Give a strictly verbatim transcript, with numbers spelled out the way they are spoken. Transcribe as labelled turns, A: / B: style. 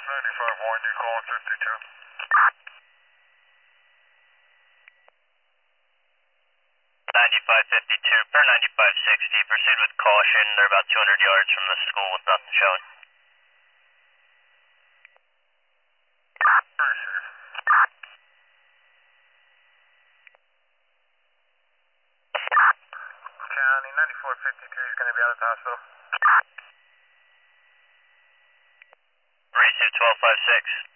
A: ninety-five one, you calling fifty-two?
B: ninety-five fifty-two, per ninety-five sixty, proceed with caution. They're about two hundred yards from the school with nothing showing.
A: Very safe. County, ninety-four fifty-three is going to be out at the hospital.
B: Receive twelve five six.